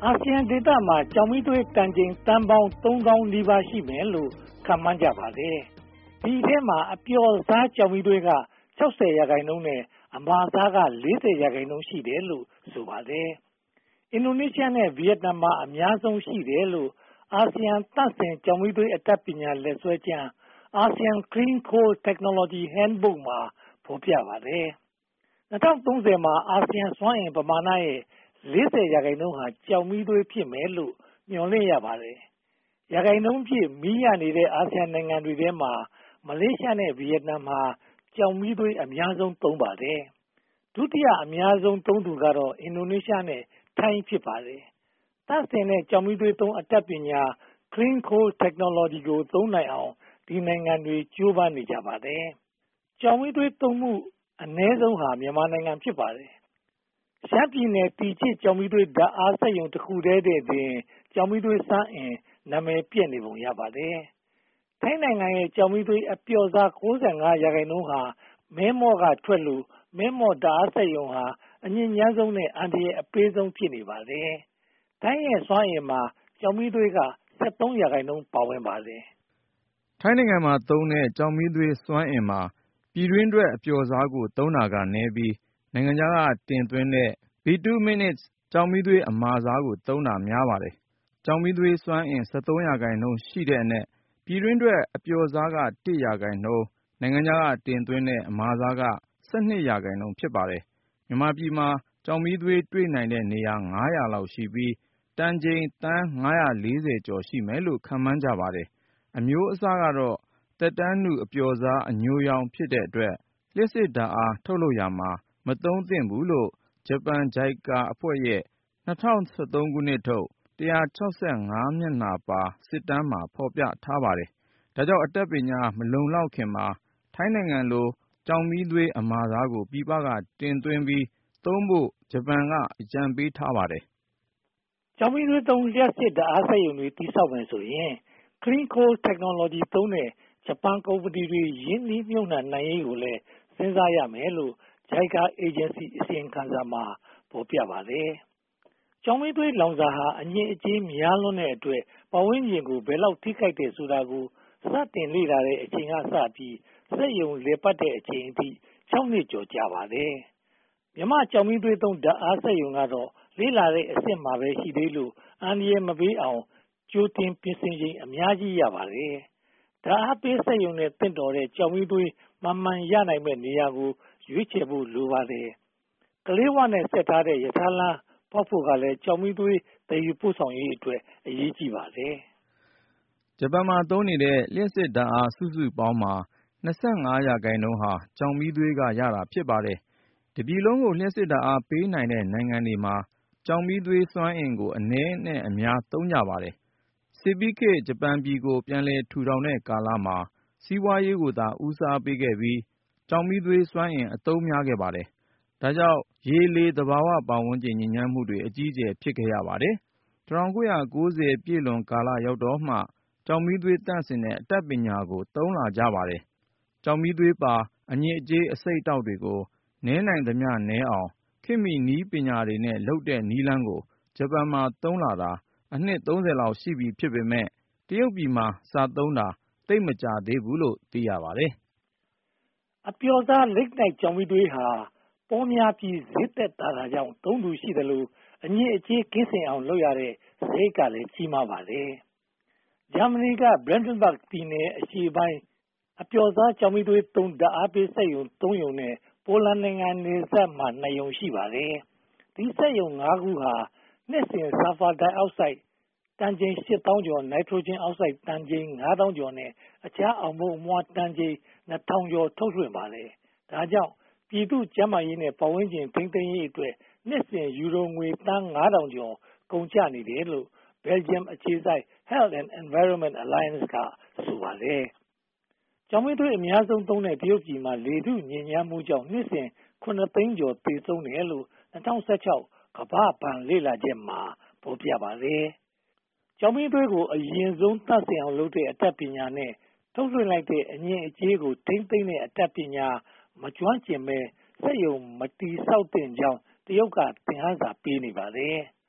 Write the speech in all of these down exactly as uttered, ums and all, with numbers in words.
အာဆီယံဒေသမှာကျောက်မီးသွေးတန်ချိန်သန်းပေါင်းသုံးသောင်းနီးပါးရှိမယ်လို့ခန့်မှန်းကြပါတယ်။ဒီအထဲမှာအပျော့စားကျောက်မီးသွေးက၆၀ရာခိုင်နှုန်းနဲ့အမာစားက၄၀ရာခိုင်နှုန်းရှိတယ်လို့ဆိုပါတယ်။အင်ဒိုနီးရှားနဲ့ဗီယက်နမ်မှာအများဆုံးရှိတယ်လို့အာဆီယံသန့်စင်ကျောက်မီးသွေးအတတ်ပညာလက်စွဲကျမ်း ASEAN Clean Coal Technology Handbook မှာဖော်ပြပါတယ်။၂၀၃၀မှာအာဆီယံစွမ်းအင်ပမာဏရဲ့၄၀ရာခိုင်နှုန်းဟာကျောက်မီးသွေးဖြစ်မယ်လို့မျှော်လင့်ရပါတယ်။ရာခိုင်နှုန်းဖြင့်မီးရနေတဲ့အာဆီယံနိုင်ငံတွေထဲမှာမလေးရှားနဲ့ဗီယက်နမ်ဟာကျောက်မီးသွေးအများဆုံးသုံးပါတယ်။ဒုတိယအများဆုံးသုံးသူကတော့အင်ဒိုနီးရှားနဲ့ထိုင်းဖြစ်ပါတယ်။သန့်စင်တဲ့ကျောက်မီးသွေးသုံးအတတ်ပညာ Clean Coal Technology ကိုသုံးနိုင်အောင်ဒီနိုင်ငံတွေကြိုးပမ်းနေကြပါတယ်။ကျောက်မီးသွေးသုံးမှုအနည်းဆုံးဟာမြန်မာနိုင်ငံဖြစ်ပါတယ်။ရှမ်းပြည်နယ်တီချစ်ကျောက်မီးသွေးဓါတ်အားစက်ရုံတစ်ခုတည်းတဲ့တင်ကျောက်မီးသွေးစွမ်းအင်နာမည်ပြည့်နေပုံရပါတယ်။ထိုင်းနိုင်ငံရဲ့ကျောက်မီးသွေးအပျော့စား၉၅ရာခိုင်နှုန်းဟာမဲမော့ကထွက်လို့မဲမော့ဓါတ်အားစက်ရုံဟာအညစ်ညမ်းဆုံးနဲ့အန္တရာယ်အပေးဆုံးဖြစ်နေပါတယ်။ထိုင်းရဲ့စွမ်းအင်မှာကျောက်မီးသွေးက၁၃ရာခိုင်နှုန်းပါဝင်ပါတယ်။ထိုင်းနိုင်ငံမှာသုံးတဲ့ကျောက်မီးသွေးစွမ်းအင်မှာပြည်တွင်းထွက်အပျော့စားကိုသုံးတာကနည်းပြီးနိုင်ငံခြားကတင်သွင်းတဲ့ Bituminous ကျောက်မီးသွေးအမာစားကိုသုံးတာများပါတယ်။ကျောက်မီးသွေးစွမ်းအင်၁၃ရာခိုင်နှုန်းရှိတဲ့အနက်ပြည်တွင်းထွက်အပျော့စားက၁ရာခိုင်နှုန်းနိုင်ငံခြားကတင်သွင်းတဲ့အမာစားက၁၂ရာခိုင်နှုန်းဖြစ်ပါတယ်။မြန်မာပြည်မှာကျောက်မီးသွေးတွေ့နိုင်တဲ့နေရာငါးရာလောက်ရှိပြီးတန်ချိန်သန်းငါးရာလေးဆယ်ကျော်ရှိမယ်လို့ခန့်မှန်းကြပါတယ်။အမျိုးအစားကတော့သက်တမ်းနုအပျော့စားအညိုရောင်ဖြစ်တဲ့အတွက်လျှပ်စစ်ဓါတ်အားထုတ်လုပ်ရာမှာမသုံးသင့်ဘူးလို့ဂျပန် ဂျိုက်ကာ အဖွဲ့ရဲ့၂၀၁၃ခုနှစ်ထုတ်၁၆၅မျက်နှာပါစစ်တမ်းမှာဖော်ပြထားပါတယ်။ဒါကြောင့်အတတ်ပညာမလုံလောက်ခင်မှာထိုင်းနိုင်ငံလိုကျောက်မီးသွေးအမာစားကိုပြည်ပကတင်သွင်းပြီးသုံးဖို့ဂျပန်ကအကြံပေးထားပါတယ်။ကျောက်မီးသွေးသုံးလျှပ်စစ်ဓါတ်အားစက်ရုံတွေတည်ဆောက်မယ်ဆိုရင် Clean Coal Technology သုံးတဲ့ဂျပန်ကုမ္ပဏီတွေရင်းနှီးမြှုပ်နှံနိုင်ရေးကိုလည်းစဉ်းစားရမယ်လို့ ဂျိုက်ကာ Agency အစီရင်ခံစာမှာဖော်ပြပါတယ်။ကျောက်မီးသွေးလောင်စာဟာအညစ်အကြေးများလွန်းတဲ့အတွက်ပတ်ဝန်းကျင်ကိုဘယ်လောက်ထိခိုက်တယ်ဆိုတာကိုစတင်လေ့လာတဲ့အချိန်ကစပြီးစက်ရုံလည်ပတ်တဲ့အချိန်အထိ၆နှစ်ကျော်ကြာပါတယ်။မြန်မာကျောက်မီးသွေးသုံးဓါတ်အားစက်ရုံကတော့လေ့လာတဲ့အဆင့်မှာပဲရှိသေးလို့အန္တရာယ်မပေးအောင်ကြိုတင်ပြင်ဆင်ချိန်အများကြီးရပါတယ်။ဓါတ်အားပေးစက်ရုံနဲ့တင့်တော်တဲ့ကျောက်မီးသွေးမှန်မှန်ရနိုင်မယ့်နေရာကိုရွေးချယ်ဖို့လိုပါတယ်။ကလေးဝနဲ့ဆက်ထားတဲ့ရထားလမ်းဖောက်ဖို့ကလည်းကျောက်မီးသွေးသယ်ယူပို့ဆောင်ရေးအတွက်အရေးကြီးပါတယ်။ဂျပန်မှာသုံးနေတဲ့လျှပ်စစ်ဓါတ်အားစုစုပေါင်းမှာ၂၅ရာခိုင်နှုန်းဟာကျောက်မီးသွေးကရတာဖြစ်ပါတယ်။တပြည်လုံးကိုလျှပ်စစ်ဓါတ်အားပေးနိုင်တဲ့နိုင်ငံတွေမှာကျောက်မီးသွေးစွမ်းအင်ကိုအနည်းနဲ့အများသုံးကြပါတယ်။စစ်ပြီးခေတ်ဂျပန်ပြည်ကိုပြန်လည်ထူထောင်တဲ့ကာလမှာစီးပွားရေးကိုသာဦးစားပေးခဲ့ပြီးကျောက်မီးသွေးစွမ်းအင်အသုံးများခဲ့ပါတယ်။ဒါကြောင့်ရေလေသဘာဝပတ်ဝန်းကျင်ညစ်ညမ်းမှုတွေအကြီးအကျယ်ဖြစ်ခဲ့ရပါတယ်။၁၉၉၀ပြည့်လွန်ကာလရောက်တော့မှကျောက်မီးသွေးသန့်စင်တဲ့အတတ်ပညာကိုသုံးလာကြပါတယ်။ကျောက်မီးသွေးပါအညစ်အကြေးအဆိပ်အတောက်တွေကိုနည်းနိုင်သမျှနည်းအောင်ခေတ်မီနည်းပညာတွေနဲ့လုပ်တဲ့နည်းလမ်းကိုဂျပန်မှာသုံးလာတာအနှစ်သုံးဆယ်လောက်ရှိပြီဖြစ်ပေမဲ့တရုတ်ပြည်မှာစသုံးတာသိပ်မကြာသေးဘူးလို့သိရပါတယ်။အပျော့စားလိဂ်နိုက်ကျောက်မီးသွေးဟာပေါများပြီးဈေးသက်သာတာကြောင့်သုံးသူရှိသလိုအညစ်အကြေးကင်းစင်အောင်လုပ်ရတဲ့စရိတ်ကလည်းကြီးမားပါတယ်။ဂျာမနီက Brandenburg ပြည်နယ်အရှေ့ပိုင်းအပျော့စားကျောက်မီးသွေးသုံးဓါတ်အားပေးစက်ရုံသုံးရုံနဲ့ပိုလန်နိုင်ငံနယ်စပ်မှာနှစ်ရုံရှိပါတယ်။ဒီစက်ရုံငါးခုဟာနှစ်စဉ်ဆာလ်ဖာဒိုင်အောက်ဆိုက်တန်ချိန်ရှစ်သောင်းကျော်နိုက်ထရိုဂျင်အောက်ဆိုက်တန်ချိန်ငါးသောင်းကျော်နဲ့အခြားအောင်မှုအမွှားတန်ချိန်နှစ်ထောင်ကျော်ထုတ်လွှင့်ပါတယ်။ဒါကြောင့်ပြည်သူ့ကျန်းမာရေးနဲ့ပတ်ဝန်းကျင်ထိန်းသိမ်းရေးအတွက်နှစ်စဉ်ယူရိုငွေသန်းငါးထောင်ကျော်ကုန်ကျနေတယ်လို့ Belgium အခြေစိုက် Health and Environment Alliance ကဆိုပါတယ်။ကျောက်မီးသွေးအများဆုံးသုံးတဲ့တရုတ်ပြည်မှာလေထုညစ်ညမ်းမှုကြောင့်နှစ်စဉ်ခုနှစ်သိန်းကျော်သေဆုံးတယ်လို့၂၀၁၆ကမ္ဘာ့ဘဏ်လေ့လာချက်မှာဖော်ပြပါတယ်။ကျောက်မီးသွေးကိုအရင်ဆုံးသန့်စင်အောင်လုပ်တဲ့အတတ်ပညာနဲ့ထုတ်လွှင့်လိုက်တဲ့အညစ်အကြေးကိုထိန်းသိမ်းတဲ့အတတ်ပညာမကျွမ်းကျင်ပဲစက်ရုံမတည်ဆောက်သင့်ကြောင်းတရုတ်ကသင်ခန်းစာပေးနေပါတယ်။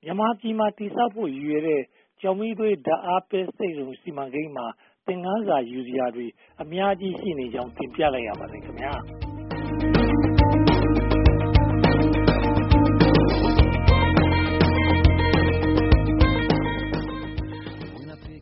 မြန်မာပြည်မှာတည်ဆောက်ဖို့ရည်ရွယ်တဲ့ကျောက်မီးသွေးဓါတ်အားပေးစက်ရုံစီမံကိန်းမှာသင်ခန်းစာယူစရာတွေအများကြီးရှိနေကြောင်းတင်ပြလိုက်ရပါတယ်ခင်ဗျာ